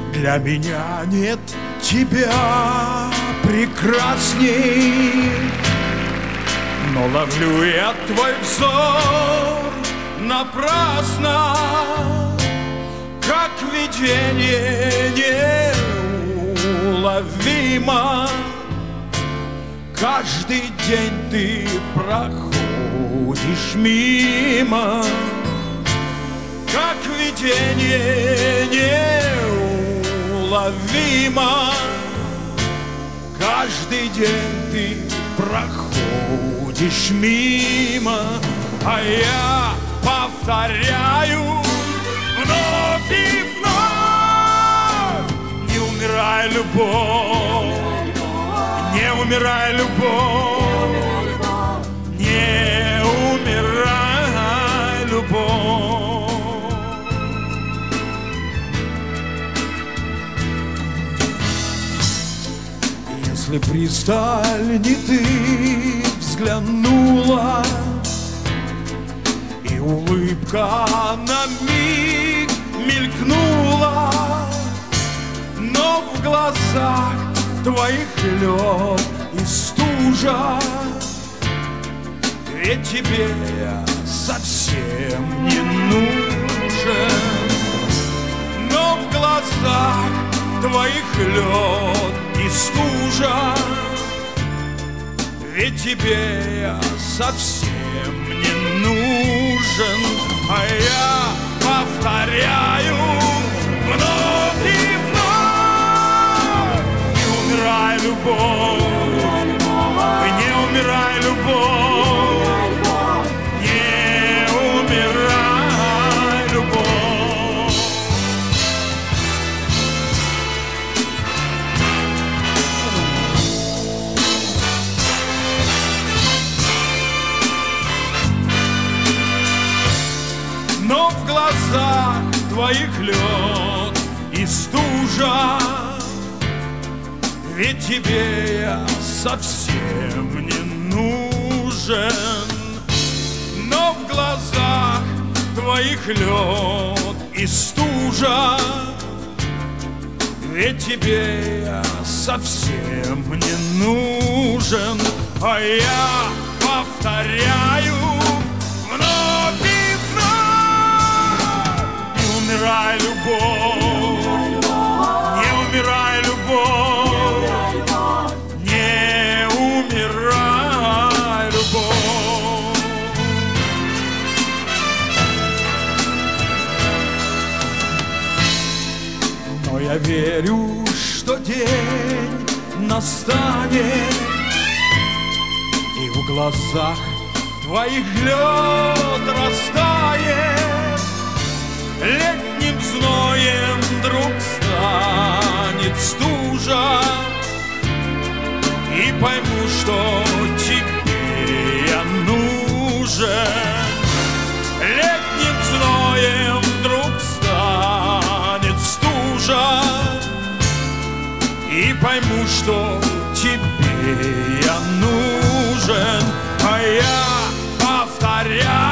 Для меня нет тебя прекрасней, но ловлю я твой взор напрасно, как видение неуловимо. Каждый день ты проходишь мимо, как видение неуловимо. Каждый день ты проходишь мимо, а я повторяю вновь и вновь: не умирай, любовь, не умирай, любовь, не умирай, любовь. Если пристально ты взглянула, и улыбка на миг мелькнула, но в глазах твоих лед и стужа, ведь тебе я совсем не нужен. Но в глазах твоих лед и стужа, ведь тебе я совсем не нужен. А я повторяю вновь и вновь: не умирай, любовь, не умирай, любовь, не умирай, любовь. Но в глазах твоих лед и стужа, ведь тебе я совсем не нужен. Но в глазах твоих лед и стужа, ведь тебе я совсем не нужен. А я повторяю вновь и вновь: не умирай, любовь, не умирай, любовь, не умирай, любовь. Но я верю, что день настанет, и в глазах твоих лед растает, летним зноем вдруг станет стужа, и пойму, что тебе я нужен. Летним зноем вдруг станет стужа, и пойму, что тебе я нужен. А я повторяю